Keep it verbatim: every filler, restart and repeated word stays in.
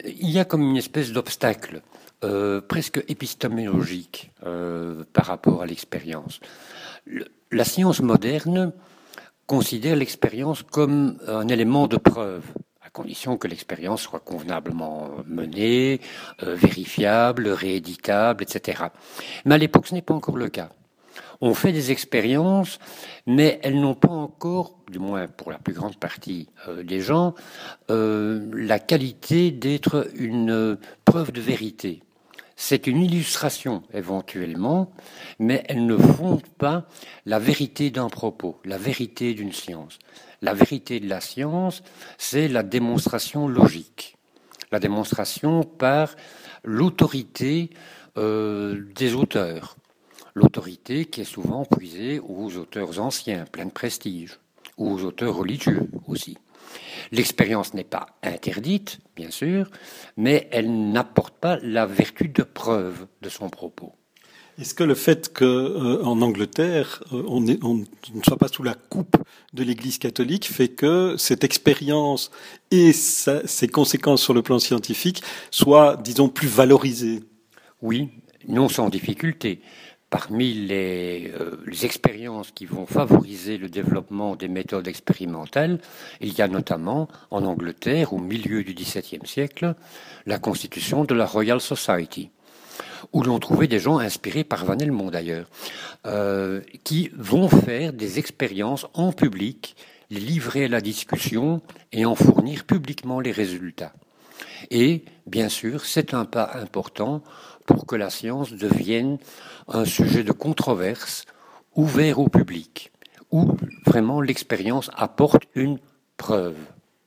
il y a comme une espèce d'obstacle euh, presque épistémologique euh, par rapport à l'expérience. Le, la science moderne considère l'expérience comme un élément de preuve, à condition que l'expérience soit convenablement menée, euh, vérifiable, rééditable, et cetera. Mais à l'époque, ce n'est pas encore le cas. On fait des expériences, mais elles n'ont pas encore, du moins pour la plus grande partie euh, des gens, euh, la qualité d'être une euh, preuve de vérité. C'est une illustration éventuellement, mais elles ne fondent pas la vérité d'un propos, la vérité d'une science. La vérité de la science, c'est la démonstration logique, la démonstration par l'autorité euh, des auteurs. L'autorité qui est souvent puisée aux auteurs anciens, pleins de prestige, ou aux auteurs religieux aussi. L'expérience n'est pas interdite, bien sûr, mais elle n'apporte pas la vertu de preuve de son propos. Est-ce que le fait qu'en euh, Angleterre, euh, on, est, on ne soit pas sous la coupe de l'Église catholique fait que cette expérience et sa, ses conséquences sur le plan scientifique soient, disons, plus valorisées? Oui, non sans difficulté. Parmi les, euh, les expériences qui vont favoriser le développement des méthodes expérimentales, il y a notamment en Angleterre, au milieu du dix-septième siècle, la constitution de la Royal Society, où l'on trouvait des gens inspirés par Van Helmont d'ailleurs, euh, qui vont faire des expériences en public, les livrer à la discussion et en fournir publiquement les résultats. Et, bien sûr, c'est un pas important pour que la science devienne un sujet de controverse ouvert au public, où vraiment l'expérience apporte une preuve.